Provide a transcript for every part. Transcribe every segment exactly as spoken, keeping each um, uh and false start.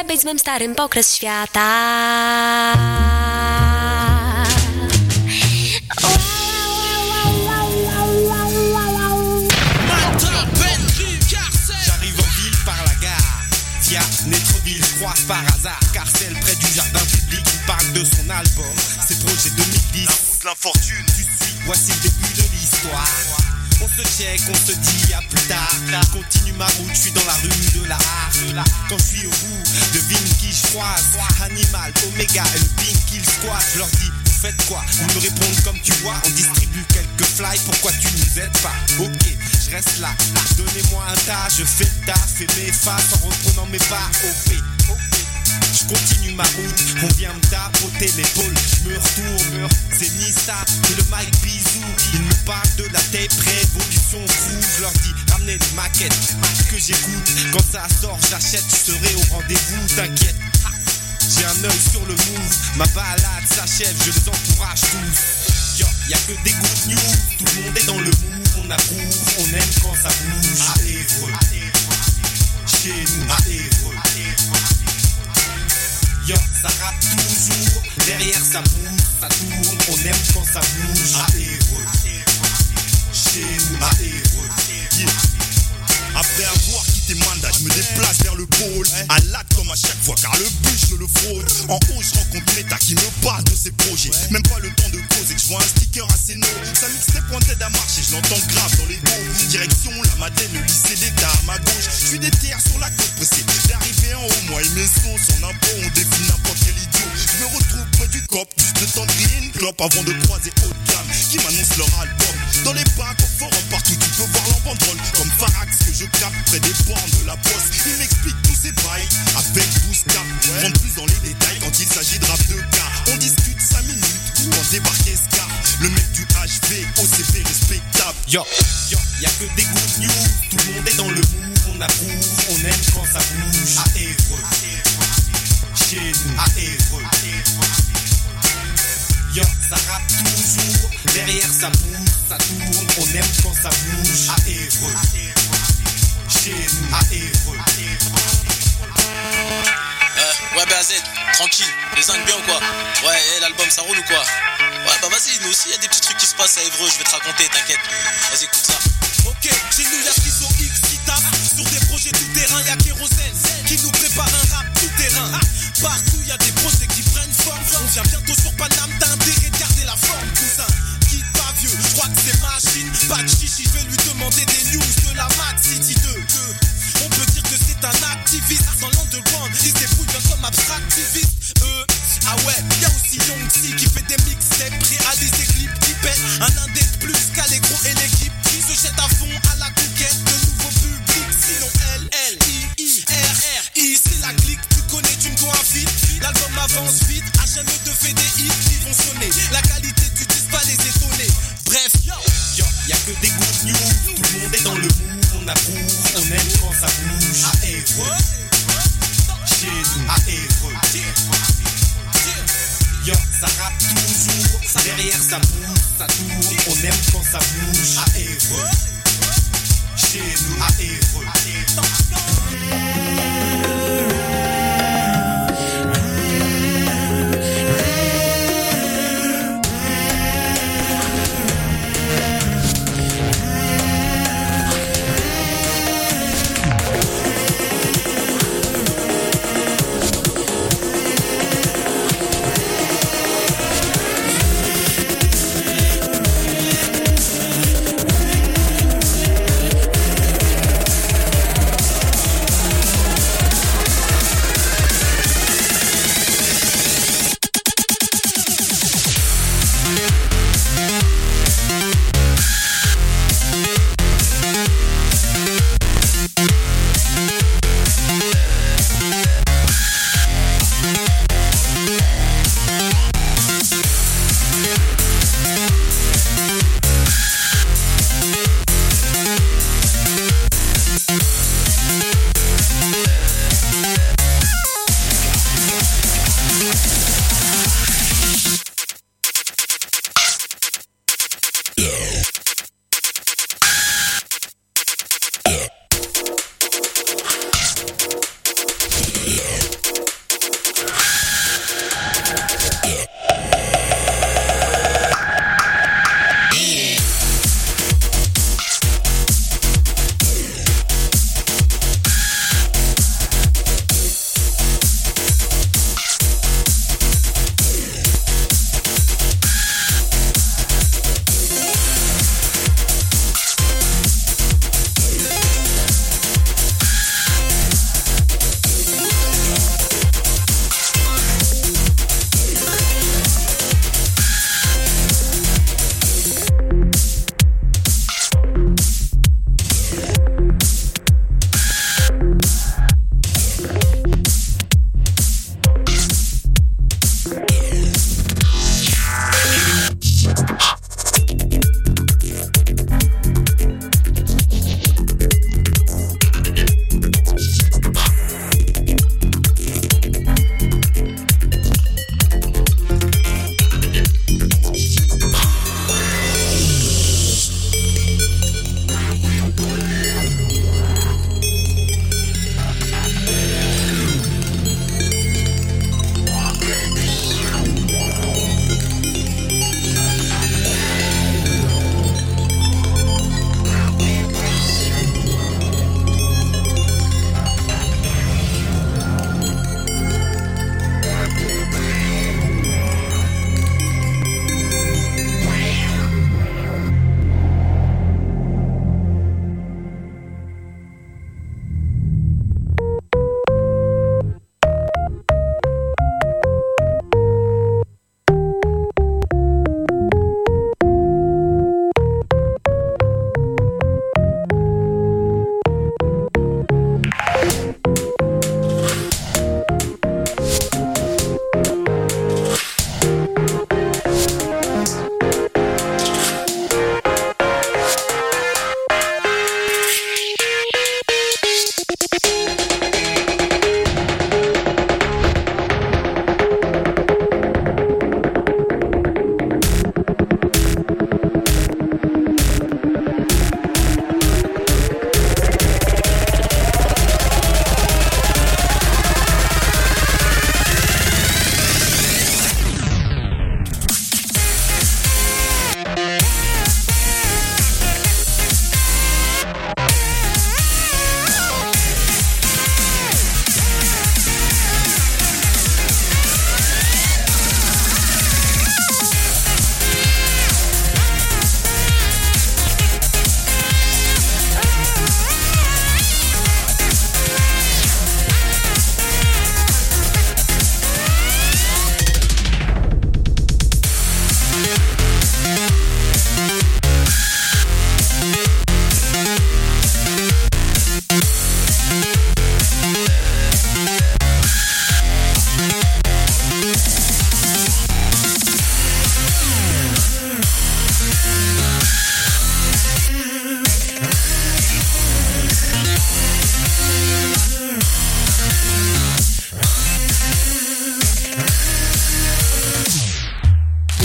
być złym starym pokres świata. J'arrive en ville par la gare, via Nétroville, je croise par hasard Carcel près du jardin public, il parle de son album, ses projets deux mille dix. La route de l'infortune, tu suis, voici le début de l'histoire. On se check, on se dit à plus tard. Je continue ma route, je suis dans la rue de la Harpe. Quand je suis au bout, devine qui je croise. Animal, Omega et le ping qu'ils squattent. Je leur dis, vous faites quoi? Ils me répondent comme tu vois. On distribue quelques fly, pourquoi tu nous aides pas? Ok, je reste là, donnez-moi un tas. Je fais le taf et mes faces en reprenant mes pas. O P, je continue ma route, on vient me tapoter l'épaule. Je me retourne, c'est Nista et le mic bisou. Ils me parlent de la tape révolution crew. Je leur dis ramenez des maquettes que j'écoute. Quand ça sort j'achète, je serai au rendez-vous, t'inquiète. J'ai un œil sur le move, ma balade s'achève, je les encourage tous. Yo, y'a que des good news, tout le monde est dans le move. On approuve, on aime quand ça bouge. À Évreux, chez nous, à Évreux. Yo, ça rappe toujours, derrière ça bouge, ça tourne, on aime quand ça bouge. À Évreux, chez nous, à Évreux. Yeah. Après avoir quitté Manda, je me déplace vers le pôle. À l'acte comme à chaque fois, car le but je le fraude. En haut je rencontre Meta qui me parle de ses projets. Même pas le temps de causer que je vois un sticker assez no. Sa mixtape pointait à marcher, je l'entends grave dans les dos. Direction la Madeleine, le lycée d'État à ma gauche. Je suis des terres sur la côte pressée d'arriver en haut. Moi et mes sons, sans impôt, on défie n'importe quel idiot. Je me retrouve près du cop, juste le temps de griller une clope avant de croiser haut de gamme qui m'annonce leur album. Dans les bacs, au forum, partout, tu peux voir l'enbanderole. Comme Farax que je capte près des bornes de la poste. Il m'explique tous ses bails avec douze cas. Ouais. Rentre plus dans les détails quand il s'agit de rap de cas. On discute cinq minutes quand débarque Escar. Le mec du H V, O C V respectable. Yo, yo, y'a que des good news. Tout le monde est dans le move, on approuve, on aime quand ça bouge. À Évreux, chez nous, à Évreux. Yo, ça rappe toujours, derrière ça bouge, ça tourne, on aime quand ça bouge. À Évreux, chez nous, à Évreux. Euh, ouais, B A Z, tranquille, les zincs bien ou quoi? Ouais, hey, l'album ça roule ou quoi? Ouais, bah vas-y, nous aussi, y'a des petits trucs qui se passent à Évreux, je vais te raconter, t'inquiète. Vas-y, écoute ça. Ok, chez nous y'a Schizo X qui tape sur des projets tout terrain, y'a Kérosène qui nous prépare un rap tout terrain. Partout y'a des projets qui prennent forme. On vient bientôt sur Paname, t'as intérêt de garder la forme, cousin. Quitte pas vieux, je crois que c'est machine. Pas de chichi, je vais lui demander des news de la Mad City deux. On peut dire que c'est un activiste dans l'underground, il se débrouille bien comme abstractiviste. Euh, ah ouais, y'a aussi Young qui fait des mixtapes, réalise des clips qui pètent. Un indé de plus qu'Allegro et l'équipe qui se jette à fond à la conquête de nouveaux publics. Sinon L, L, I, I, R, R, I, c'est la clique, tu connais, tu me dois un feat. L'album avance vite, H M E te fait des hits qui vont sonner. La qualité du disque va les étonner. Bref, yo, yo, y'a que des good news. Tout le monde est dans le move, on approuve, on aime quand ça bouge. À Évreux, chez nous, à Évreux. Yo, ça rappe toujours, derrière ça bouge, ça tourne, on aime quand ça bouge. À Évreux, chez nous, à Évreux.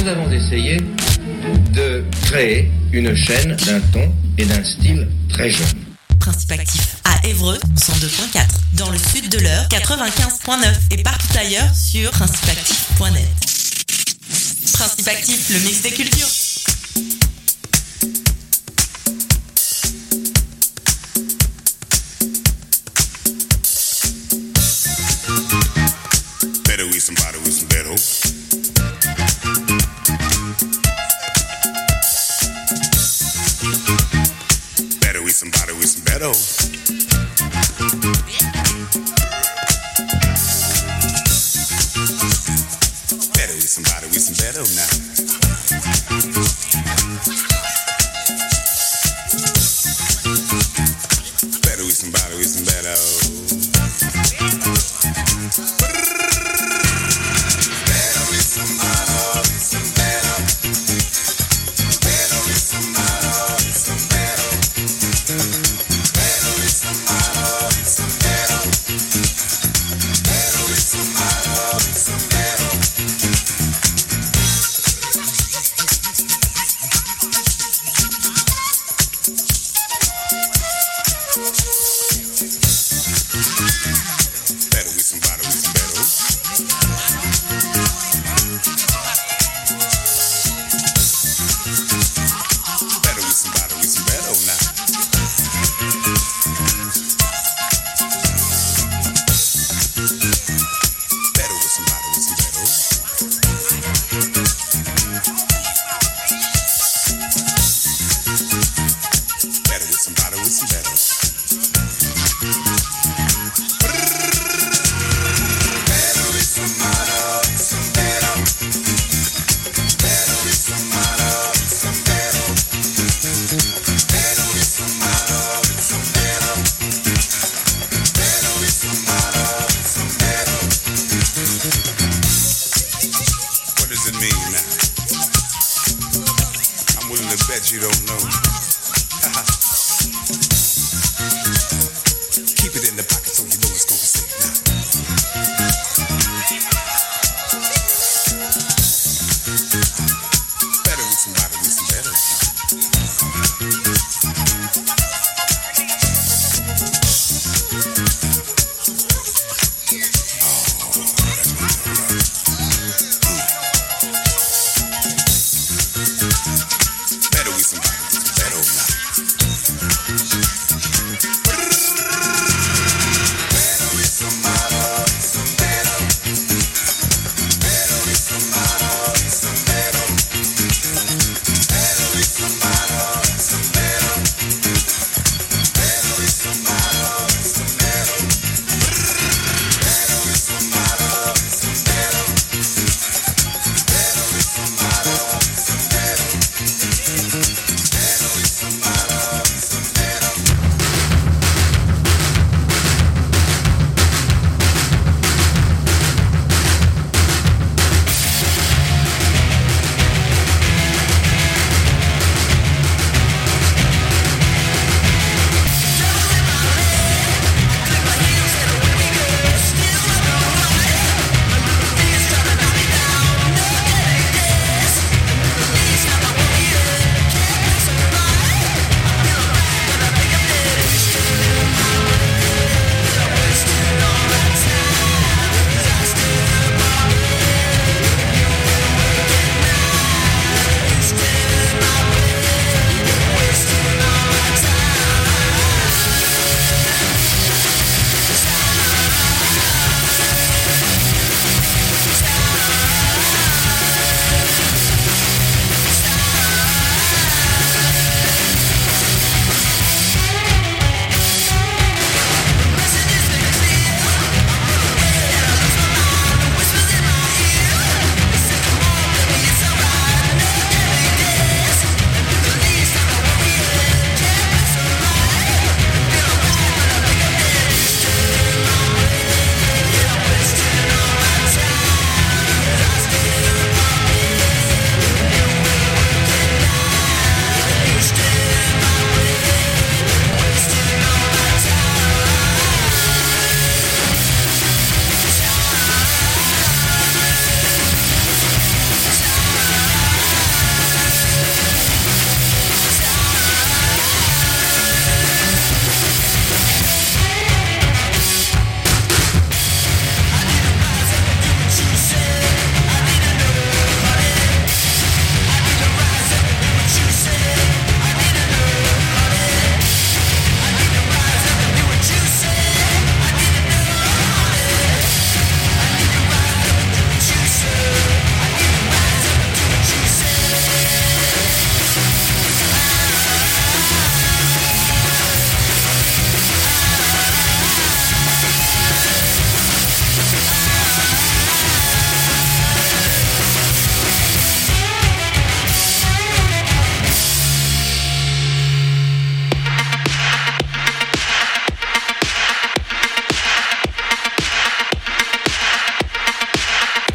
nous avons essayé de créer une chaîne d'un ton et d'un style très jeune. Principe Actif à Évreux, cent deux point quatre, dans le sud de l'Eure, quatre-vingt-quinze point neuf et partout ailleurs sur principe actif point net. Principe Actif, le mix des cultures. Better with somebody with some better. Better with somebody with some better. Better with somebody with some better now.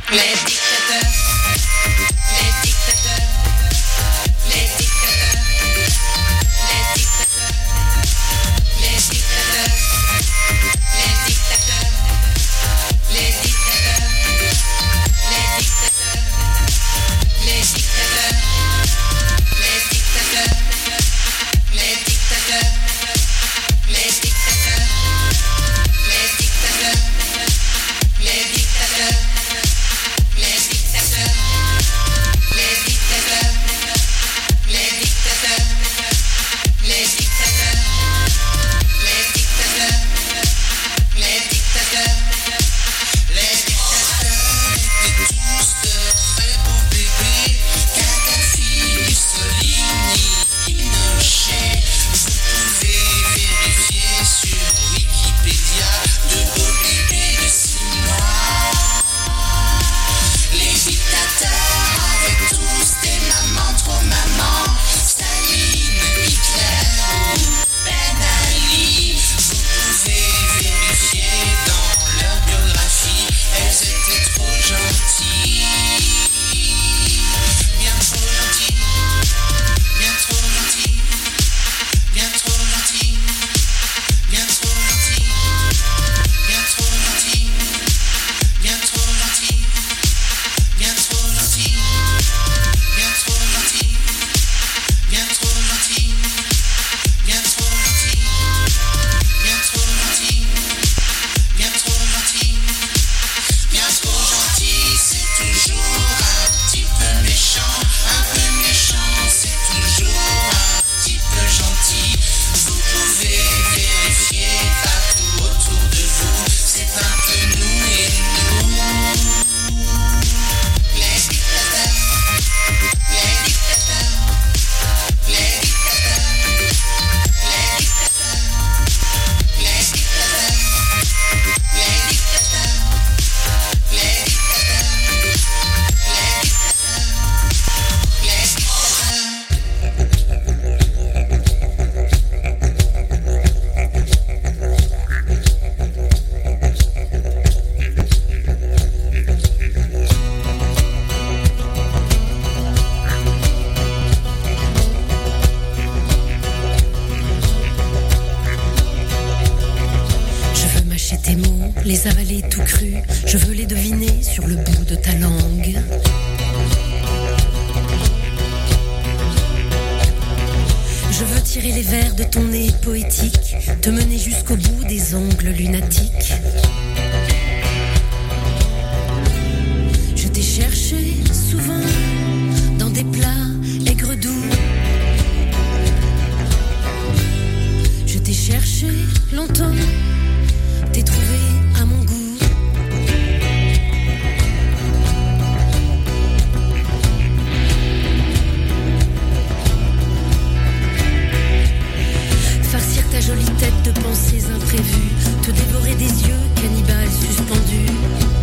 les avaler tout cru, je veux les deviner sur le bout de ta langue. Je veux tirer les vers de ton nez poétique, te mener jusqu'au bout des ongles lunatiques. Je t'ai cherché souvent dans des plats aigres doux. Je t'ai cherché longtemps, t'ai trouvé à mon goût. Farcir ta jolie tête de pensées imprévues, te dévorer des yeux cannibales suspendus.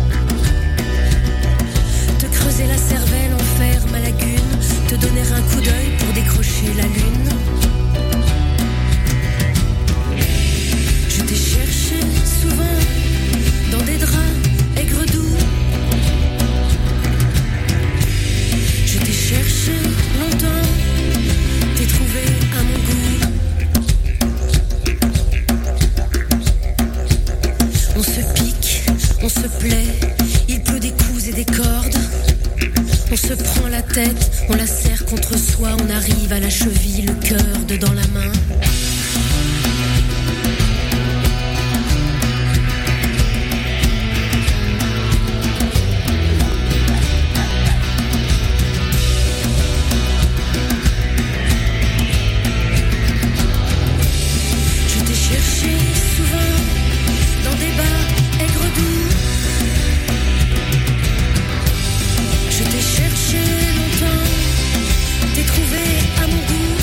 Te creuser la cervelle, en faire ma lagune, te donner un coup d'œil pour décrocher la lune. Je t'ai cherché souvent dans des draps aigres doux. Je t'ai cherché longtemps, t'ai trouvé à mon goût. On se pique, on se plaît, il pleut des coups et des cordes. On se prend la tête, on la serre contre soi, on arrive à la cheville, le cœur dedans la main. Je t'ai cherché souvent dans des bas aigres doux. Je t'ai cherché longtemps, t'ai trouvé à mon goût.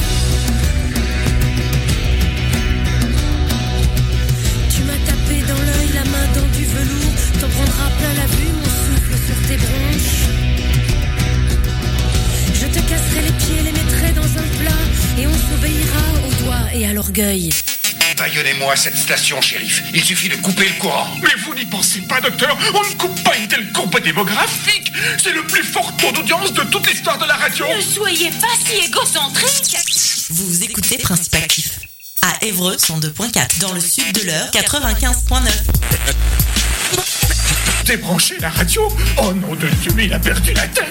Tu m'as tapé dans l'œil, la main dans du velours. T'en prendras plein la vue, mon souffle sur tes bronches. Je te casserai les pieds, les mettrai dans un plat, et on s'obéira aux doigts et à l'orgueil. Défaillonnez-moi cette station, shérif. Il suffit de couper le courant. Mais vous n'y pensez pas, docteur. On ne coupe pas une telle courbe démographique. C'est le plus fort taux d'audience de toute l'histoire de la radio. Ne soyez pas si égocentrique. Vous écoutez Principe Actif à Évreux cent deux point quatre, dans le sud de l'Eure quatre-vingt-quinze point neuf. Débranchez la radio. Oh nom de Dieu, mais il a perdu la tête.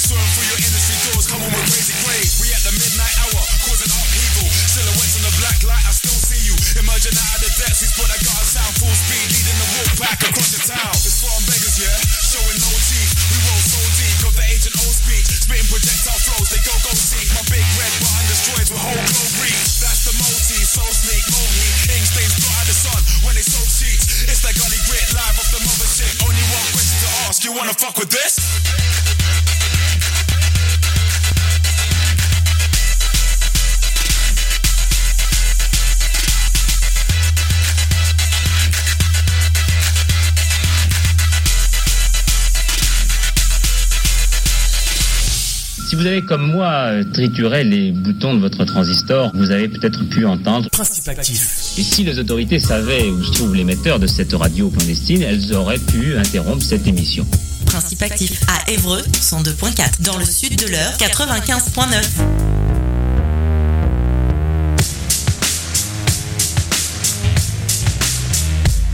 Swerve through your industry doors, come on with crazy grades. We at the midnight hour, causing upheaval. Silhouettes on the black light, I still see you. Emerging out of the depths, we spot that got a sound full speed, leading the walk back across the town. It's foreign beggars, yeah, showing no teeth. We roll so deep, got the agent old speech. Spitting projectile flows, they go go seek. My big red button destroys with whole globe reach. That's the multi, so sneak, mohi. Ink stains blot out the sun when they soak sheets. It's that gully grit, live off the mother shit. Only one question to ask, you wanna fuck with this? Si vous avez comme moi trituré les boutons de votre transistor, vous avez peut-être pu entendre Principe Actif. Et si les autorités savaient où se trouvent l'émetteur de cette radio clandestine, elles auraient pu interrompre cette émission. Principe Actif à Évreux, cent deux point quatre, dans le sud de l'Eure, quatre-vingt-quinze point neuf.